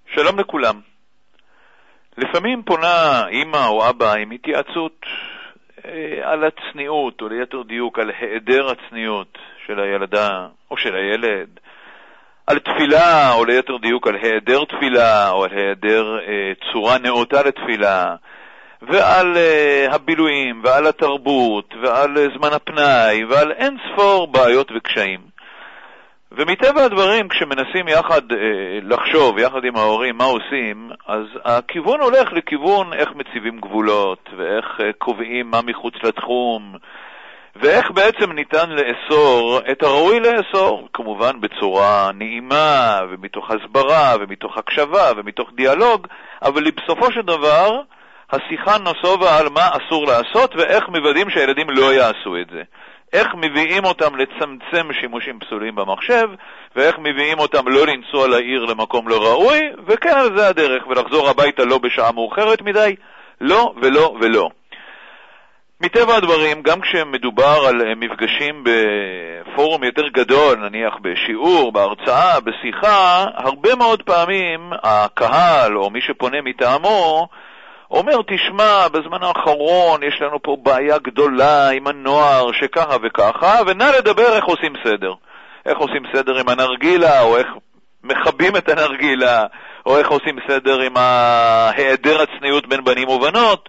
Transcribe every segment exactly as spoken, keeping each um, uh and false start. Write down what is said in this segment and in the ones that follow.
שלום לכולם. לפעמים פונה אמא או אבא עם התייעצות אה, על הצניעות, או ליתר דיוק על היעדר הצניעות של הילדה או של הילד, על תפילה, או ליתר דיוק על היעדר תפילה, או על היעדר אה, צורה נאותה לתפילה, ועל אה, הבילויים, ועל התרבות, ועל אה, זמן הפנאי, ועל אין ספור בעיות וקשיים. ומטבע הדברים, כשמנסים יחד אה, לחשוב, יחד עם ההורים, מה עושים, אז הכיוון הולך לכיוון איך מציבים גבולות, ואיך אה, קובעים מה מחוץ לתחום, ואיך בעצם ניתן לאסור את הראוי לאסור, כמובן בצורה נעימה, ומתוך הסברה, ומתוך הקשבה, ומתוך דיאלוג, אבל בסופו של דבר, השיחה נסובה על מה אסור לעשות, ואיך מוודאים שהילדים לא יעשו את זה. איך מביאים אותם לצמצם שימושים פסולים במחשב, ואיך מביאים אותם לא לנסוע לעיר למקום לא ראוי, וכן על זה הדרך, ולחזור הביתה לא בשעה מאוחרת מדי, לא ולא ולא. מטבע הדברים, גם כשמדובר על מפגשים בפורום יותר גדול, נניח בשיעור, בהרצאה, בשיחה, הרבה מאוד פעמים הקהל או מי שפונה מטעמו אומר, תשמע, בזמן האחרון יש לנו פה בעיה גדולה עם הנוער שככה וככה, ונא לדבר איך עושים סדר. איך עושים סדר עם הנרגילה, או איך מחבים את הנרגילה, או איך עושים סדר עם ההיעדר הצניעות בין בנים ובנות.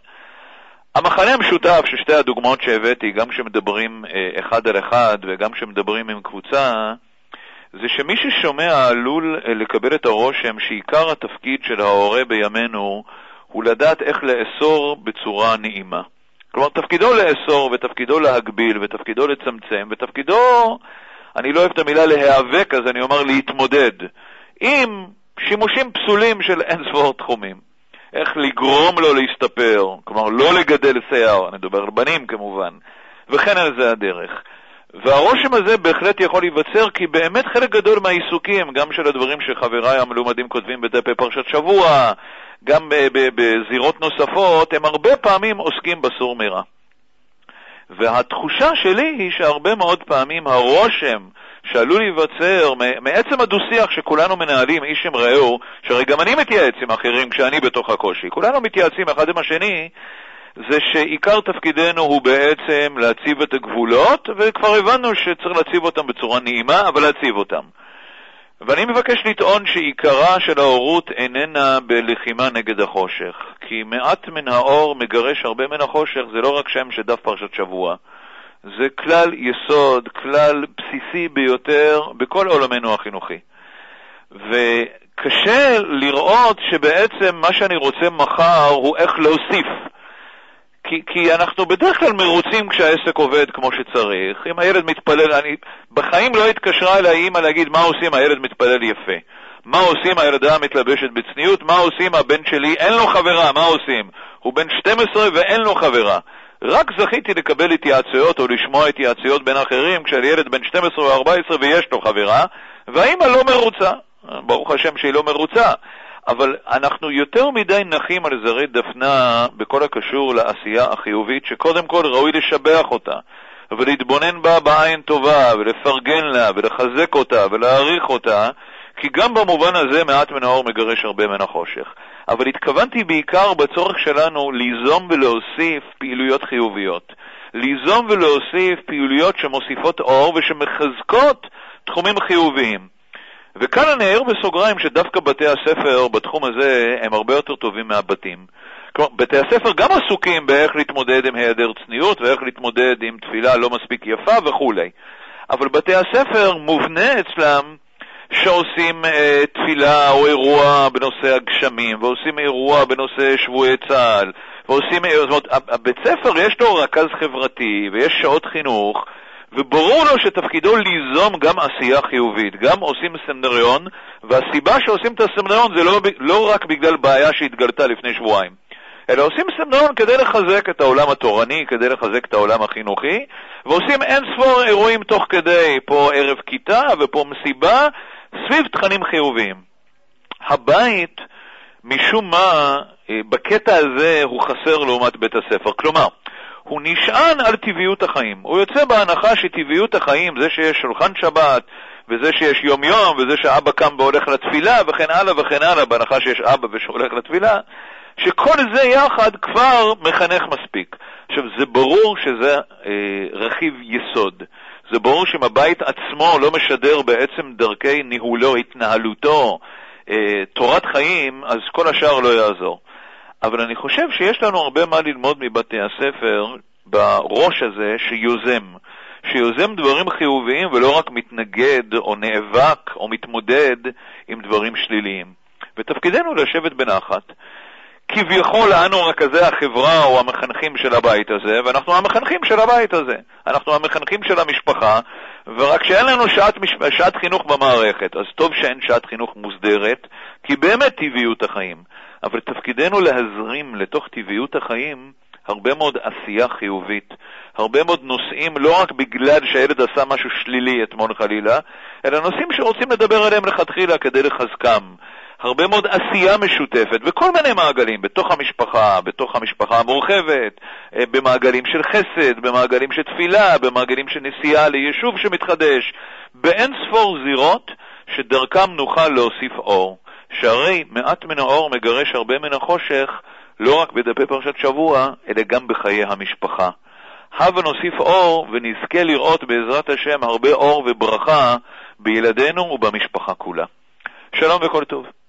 המחנה המשותף של שתי הדוגמאות שהבאתי, גם כשמדברים אחד על אחד וגם כשמדברים עם קבוצה, זה שמי ששומע עלול לקבל את הרושם שעיקר התפקיד של ההורה בימינו הוא לדעת איך לאסור בצורה נעימה. כלומר, תפקידו לאסור ותפקידו להגביל ותפקידו לצמצם ותפקידו, אני לא אוהב את המילה להיאבק, אז אני אומר להתמודד עם שימושים פסולים של אין ספור תחומים. איך לגרום לו להסתפר, כלומר לא לגדל שיער, אני מדבר על בנים כמובן, וכן על זה הדרך. והרושם הזה בהחלט יכול להיווצר, כי באמת חלק גדול מהעיסוקים, גם של הדברים שחבריי המלומדים כותבים בדפי פרשת שבוע, גם בזירות נוספות, הם הרבה פעמים עוסקים בסור מרע. והתחושה שלי היא שהרבה מאוד פעמים הרושם שעלול להיווצר מעצם הדו-שיח שכולנו מנהלים איש עם רעהו, שהרי גם אני מתייעץ עם אחרים כשאני בתוך הקושי, כולנו מתייעצים אחד עם השני, זה שעיקר תפקידנו הוא בעצם להציב את הגבולות, וכבר הבנו שצריך להציב אותם בצורה נעימה, אבל להציב אותם. ואני מבקש לטעון שעיקרה של ההורות איננה בלחימה נגד החושך, כי מעט מן האור מגרש הרבה מן החושך, זה לא רק שם שדף פרשת שבוע. זה כלל יסוד, כלל בסיסי ביותר בכל עולמנו החינוכי. וקשה לראות שבעצם מה שאני רוצה מחר הוא איך להוסיף. כי, כי אנחנו בדרך כלל מרוצים כשהעסק עובד כמו שצריך. אם הילד מתפלל, אני בחיים לא התקשרה אל האמא להגיד מה עושים, הילד מתפלל יפה. מה עושים, הילדה מתלבשת בצניעות, מה עושים, הבן שלי אין לו חברה, מה עושים? הוא בן שתים עשרה ואין לו חברה. רק זכיתי לקבל התייעצויות או לשמוע התייעצויות בין אחרים כשהילד בן שתים עשרה או ארבע עשרה ויש לו חברה, והאמא לא מרוצה. ברוך השם שהיא לא מרוצה. אבל אנחנו יותר מדי נחים על זרי דפנה בכל הקשור לעשייה החיובית, שקודם כל ראוי לשבח אותה, ולהתבונן בה בעין טובה, ולפרגן לה, ולחזק אותה, ולהעריך אותה, כי גם במובן הזה מעט מן האור מגרש הרבה מן החושך. אבל התכוונתי בעיקר בצורך שלנו ליזום ולהוסיף פעילויות חיוביות. ליזום ולהוסיף פעילויות שמוסיפות אור ושמחזקות תחומים חיוביים. וכאן אני אעיר בסוגריים שדווקא בתי הספר בתחום הזה הם הרבה יותר טובים מהבתים. כלומר, בתי הספר גם עסוקים באיך להתמודד עם היעדר צניעות ואיך להתמודד עם תפילה לא מספיק יפה וכו'. אבל בתי הספר מובנה אצלם שעושים אה, תפילה או אירוע בנושא הגשמים, ועושים אירוע בנושא שבועי צה"ל, ועושים, זאת אומרת, הבית ספר יש לו רכז חברתי ויש שעות חינוך, וברור לו שתפקידו ליזום גם עשייה חיובית, גם עושים סמינריון, והסיבה שעושים את הסמינריון זה לא, לא רק בגלל בעיה שהתגלתה לפני שבועיים, אלא עושים סמינריון כדי לחזק את העולם התורני, כדי לחזק את העולם החינוכי, ועושים אין ספור אירועים תוך כדי, פה ערב כיתה ופה מסיבה, סביב תכנים חיוביים. הבית, משום מה, בקטע הזה הוא חסר לעומת בית הספר. כלומר, הוא נשען על טבעיות החיים. הוא יוצא בהנחה שטבעיות החיים, זה שיש שולחן שבת, וזה שיש יום יום, וזה שאבא קם והולך לתפילה, וכן הלאה וכן הלאה, בהנחה שיש אבא ושהולך לתפילה, שכל זה יחד כבר מחנך מספיק. עכשיו, זה ברור שזה אה, רכיב יסוד. זה ברור שאם הבית עצמו לא משדר בעצם דרכי ניהולו, התנהלותו, אה, תורת חיים, אז כל השאר לא יעזור. אבל אני חושב שיש לנו הרבה מה ללמוד מבתי הספר בראש הזה שיוזם. שיוזם דברים חיוביים ולא רק מתנגד או נאבק או מתמודד עם דברים שליליים. ותפקידנו לשבת בנחת. כביכול אנו רכזי החברה או המחנכים של הבית הזה, ואנחנו המחנכים של הבית הזה. אנחנו המחנכים של המשפחה, ורק שאין לנו שעת, שעת חינוך במערכת, אז טוב שאין שעת חינוך מוסדרת, כי באמת טבעיות החיים. אבל תפקידנו להזרים לתוך טבעיות החיים הרבה מאוד עשייה חיובית, הרבה מאוד נושאים, לא רק בגלל שהילד עשה משהו שלילי אתמול חלילה, אלא נושאים שרוצים לדבר עליהם לכתחילה כדי לחזקם. הרבה מאוד עשייה משותפת, בכל מיני מעגלים, בתוך המשפחה, בתוך המשפחה המורחבת, במעגלים של חסד, במעגלים של תפילה, במעגלים של נסיעה ליישוב שמתחדש, באין ספור זירות שדרכם נוכל להוסיף אור. שהרי מעט מן האור מגרש הרבה מן החושך, לא רק בדפי פרשת שבוע, אלא גם בחיי המשפחה. הבה נוסיף אור ונזכה לראות בעזרת השם הרבה אור וברכה בילדינו ובמשפחה כולה. שלום וכל טוב.